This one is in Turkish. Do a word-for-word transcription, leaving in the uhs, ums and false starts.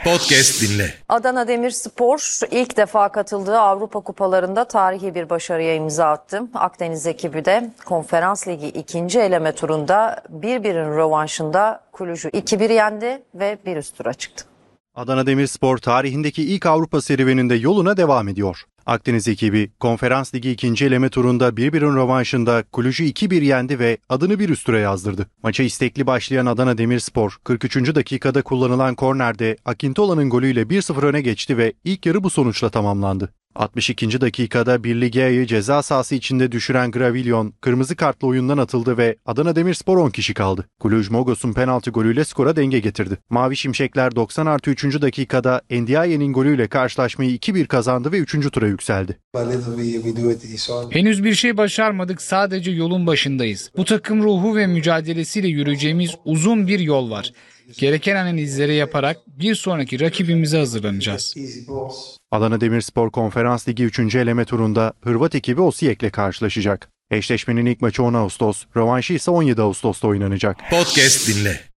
Podcast dinle. Adana Demirspor ilk defa katıldığı Avrupa Kupalarında tarihi bir başarıya imza attı. Akdeniz ekibi de Konferans Ligi ikinci eleme turunda bir birin rövanşında Kulüc'ü iki bir yendi ve bir üst tura çıktı. Adana Demirspor tarihindeki ilk Avrupa serüveninde yoluna devam ediyor. Akdeniz ekibi Konferans Ligi ikinci eleme turunda bir birin rövanşında Kulüc'ü iki bir yendi ve adını bir üst tura yazdırdı. Maça istekli başlayan Adana Demirspor kırk üçüncü dakikada kullanılan kornerde Akintola'nın golüyle bir sıfır öne geçti ve ilk yarı bu sonuçla tamamlandı. altmış ikinci dakikada Birligea'yı ceza sahası içinde düşüren Gravillon kırmızı kartla oyundan atıldı ve Adana Demirspor on kişi kaldı. Kulüc Mogos'un penaltı golüyle skora denge getirdi. Mavi Şimşekler doksan artı üçüncü dakikada Ndiaye'nin golüyle karşılaşmayı iki bir kazandı ve üçüncü tura yükseldi. Henüz bir şey başarmadık, sadece yolun başındayız. Bu takım ruhu ve mücadelesiyle yürüyeceğimiz uzun bir yol var. Gereken analizleri yaparak bir sonraki rakibimize hazırlanacağız. Adana Demirspor Konferans Ligi üçüncü eleme turunda Hırvat ekibi Osijek'le karşılaşacak. Eşleşmenin ilk maçı on Ağustos, rövanşı ise on yedi Ağustos'ta oynanacak. Podcast dinle.